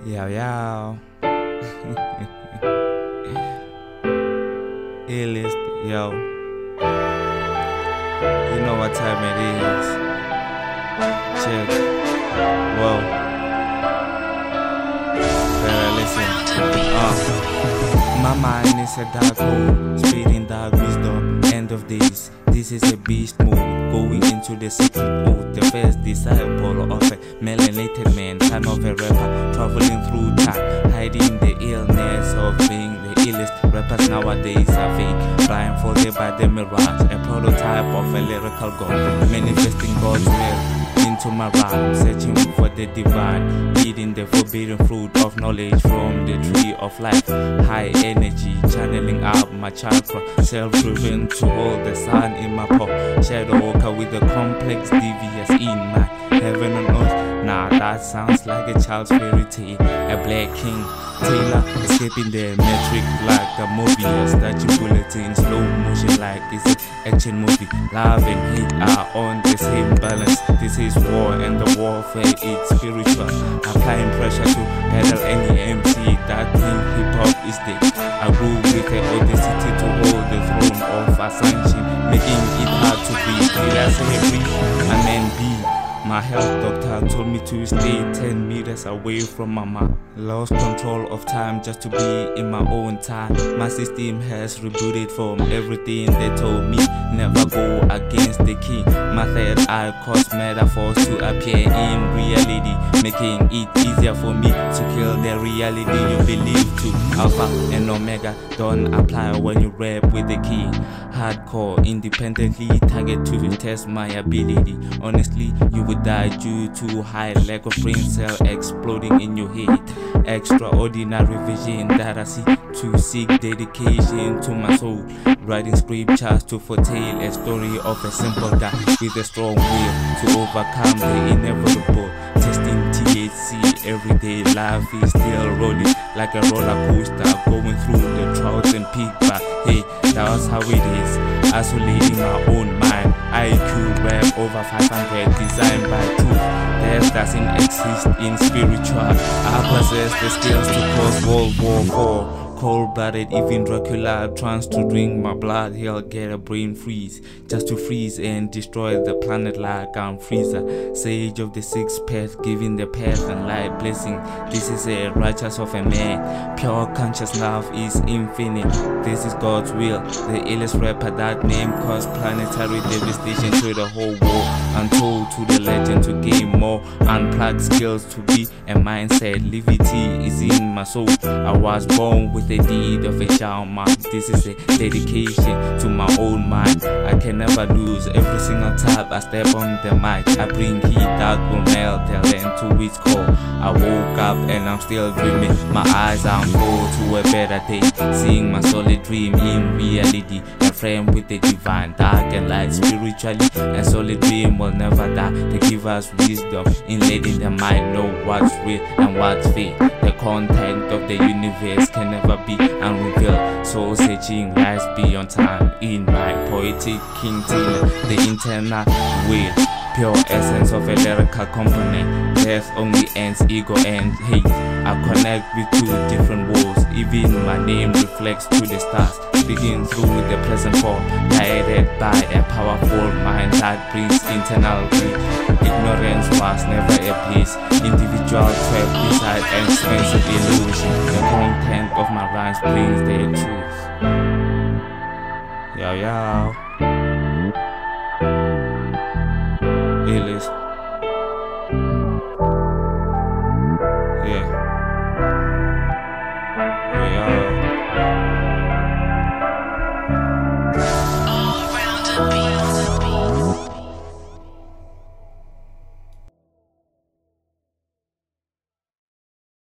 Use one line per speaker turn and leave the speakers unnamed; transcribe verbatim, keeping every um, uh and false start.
Yo, yo. A-list, yo. You know what time it is. Check. Whoa. Better listen. Uh. My mind is a dark hole, speeding dark wisdom, end of days. This is a beast mode, going into the secret mode. The first disciple of a melanated man, son of a rapper, traveling through time, hiding the illness of being the illest. Rappers nowadays are fake, blindfolded by the mirage, a prototype of a lyrical god, manifesting God's will into my rhyme, searching for the divine, eating the forbidden fruit of knowledge from the tree of life. High energy, channeling up my chakra, self-driven to hold the sun in my paw. Shadow walker with a complex devious in my heaven on earth. Nah, that sounds like a child's fairy tale. A black king, Taylor, escaping the metric like a Mobius, dodging bullets in slow motion like it's an action movie. Love and hate are on the same balance. This is war and the warfare is spiritual. Applying pressure to pedal any M C that think hip hop is dead. I grew with the audacity to hold the throne of ascension, making it hard to be. Did I say free? I meant be. My health doctor told me to stay ten meters away from mama. Lost control of time just to be in my own time. My system has rebooted from everything they told me. Never go against the king. My third eye caused metaphors to appear in reality, making it easier for me to kill the reality you believe to. Alpha and Omega don't apply when you rap with the king. Hardcore, independently target to test my ability. Honestly, you would die due to high lack of brain cell exploding in your head. Extraordinary vision that I see to seek dedication to my soul. Writing scriptures to foretell a story of a simple guy with a strong will to overcome the inevitable. Testing T H C every day, life is still rolling like a roller coaster, going through the troughs and peaks. But hey, that's how it is. Isolating my own mind. I Q rap over five hundred, designed by truth. Death doesn't exist in spiritual. I possess the skills to cause World War Four. Cold-blooded, even Dracula tries to drink my blood. He'll get a brain freeze just to freeze and destroy the planet like I'm Freezer. Sage of the sixth path, giving the path and light blessing. This is a righteous of a man. Pure conscious love is infinite. This is God's will. The illest rapper that name caused planetary devastation to the whole world. Untold to the legend to gain more unplugged skills to be a mindset. Levity is in my soul. I was born with the deed of a shaman. This is a dedication to my own mind. I can never lose. Every single time I step on the mic, I bring heat that will melt the land to its core. I woke up and I'm still dreaming. My eyes are on goal to a better day, seeing my solid dream in reality. A friend with the divine, dark and light spiritually. A solid dream will never die. They give us wisdom in letting the mind know what's real and what's fake. The content of the universe can never be unrevealed. Soul searching lies beyond time. In my poetic King Taylor, the internal will, pure essence of a lyrical component. Death only ends ego and hate. I connect with two different worlds. Even my name reflects to the stars, speaking through the present form, guided by a powerful mind that brings internal grief. Ignorance was never a place. Individual trapped beside an expensive illusion. The content of my rhymes brings the truth. Yo, yo. A-list. Yeah. Yo, yo.
All around the beat.